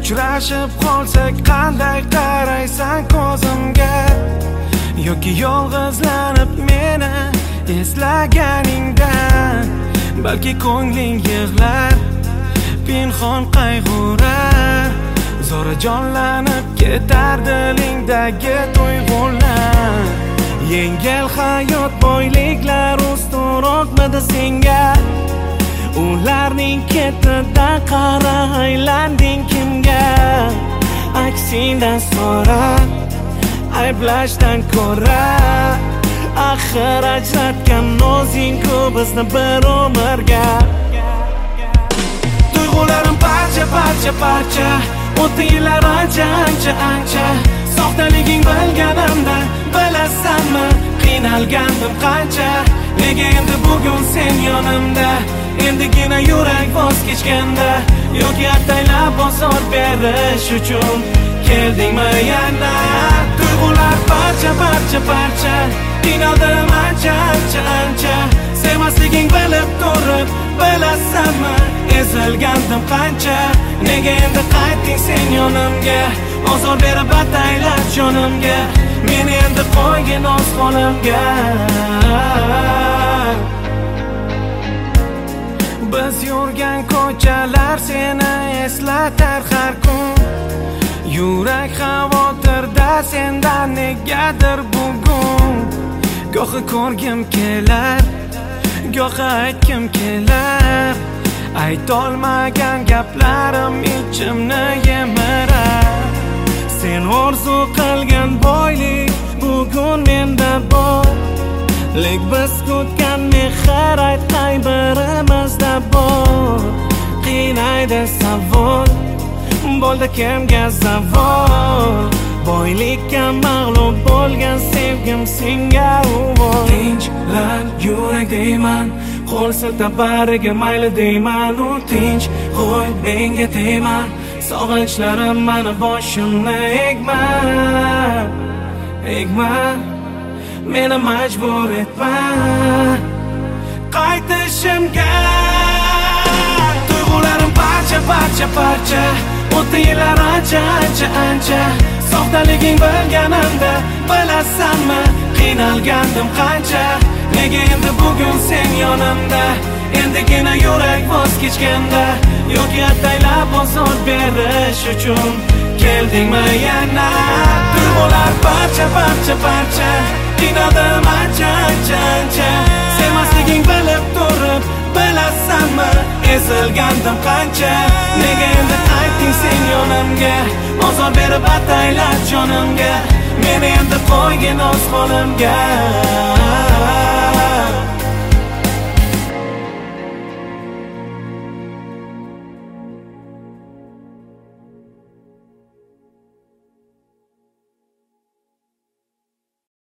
Uchrashib qolsak qanday qaraysan ko'zimga, yoki yolg'izlanib meni eslaganingdan balki ko'ngling yig'lar, pinhon qayg'urar, zo'ra jonlanib ketar dilingdagi tuyg'ular. Yengil hayot boyliklar ustunroqmidi senga? Ularning ketida qara aylanding kimga? Aksindan so'ra, ayblashdan ko'ra, axir ajratgan o'zing-ku bizni bir umrga. Tuyg'ularim parcha parcha parcha, o'tdi yillar ancha ancha ancha. Soxtaliging bilganimda, bilasanmi qiynalgandim qancha. Nega endi bugun sen yonimda, endigina yurak voz kechganda, yoki ataylab bosor berish uchun keldingmi yana? Tuyg'ular parcha parcha parcha, qiynaldim ancha ancha ancha. Sevmasliging bilib turib, bilasanmi ezilgandim qancha. Nega endi qaytding sen yonimga, ozor berib ataylab jonimga. Meni endi qo'ygin o'z qo'limga. Biz yurgan ko'chalar seni eslatar har kun. Yurak xavotirda sendan negadir bugun. Gohi ko'rgim kelar, gohi aytgim kelar. Aytolmagan gaplarim ichimni yemirar. Sen orzu qilgan boylik bugun menda bor. Lek biz kutgan mehr aytmay birimizda bor. Qiynaydi savol, bo'ldi kimga zavol. Boylikka mag'lub bo'lgan sevgim senga uvol. Tinchlan yurak deyman, qo'l siltab bariga mayli deyman. U tinch qo'y menga tegma, sog'inchlarim mani boshimni egma, egma. Meni majbur etma qaytishimga. Tuyg'ularim parcha parcha parcha, o'tdi yillar ancha ancha ancha. Soxtaliging bilganimda, bilasanmi qiynalgandim qancha. Nega endi bugun sen yonimda, endigina yurak voz kechganda, yoki ataylab ozor berish uchun keldingmi yana? Tuyg'ular parcha parcha parcha, qiynaldim ancha ancha ancha. Sevmasliging bilib turib, bilasanmi ezilgandim qancha. Nega endi qaytding sen yonimga, ozor berib ataylab jonimga. Meni endi qo'ygin o'z qo'limga.